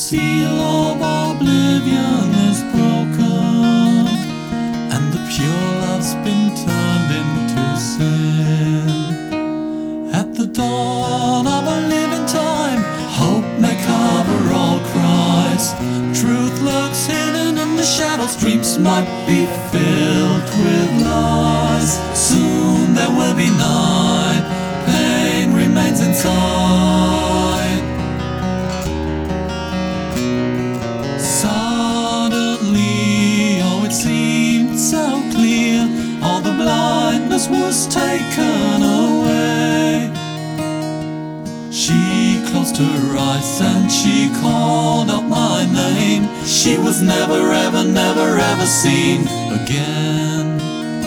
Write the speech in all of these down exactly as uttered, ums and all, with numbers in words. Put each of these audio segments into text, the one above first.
seal of oblivion is broken, and the pure love's been turned into sin. At the dawn of a living time, hope may cover all cries. Truth lurks hidden in the shadows, dreams might be filled with lies. Soon there will be night, pain remains inside. Suddenly, oh it seemed so clear, all the blindness was taken away. She closed her eyes and she called out my name. She was never ever, never ever seen again.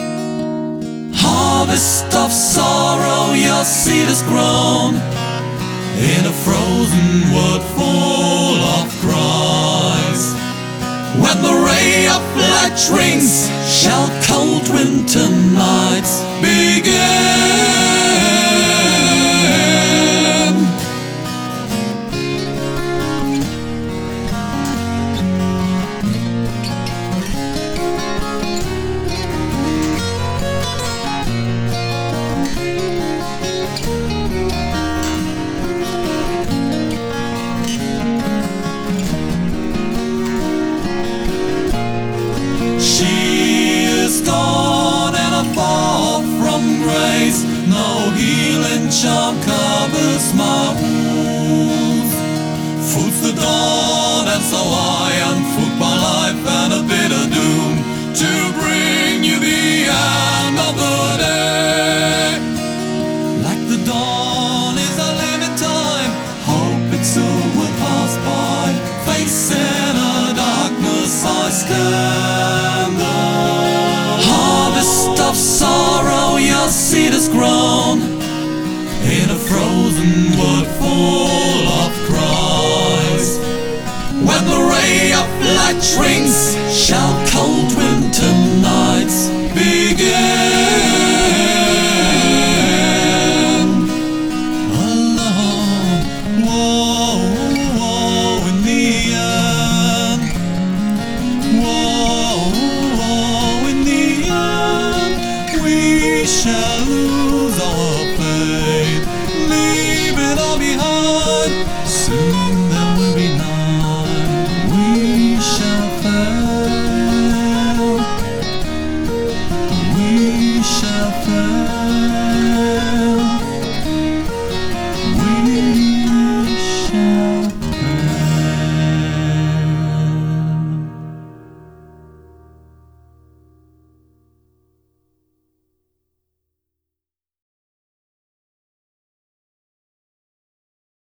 Harvest of sorrow, your seed has grown in a frozen wood full of cries. When the ray of light rings, shall cold winter nights begin. No healing charm covers my wounds. Food's the dawn, and so I am food by life and a bitter doom, to bring you the end of the day. Like the dawn is a living time, hope it soon will pass by. Facing a darkness I stand. Harvest of sorrow, your seed has grown in a frozen wood full of cries. When the ray of light rings, shall cold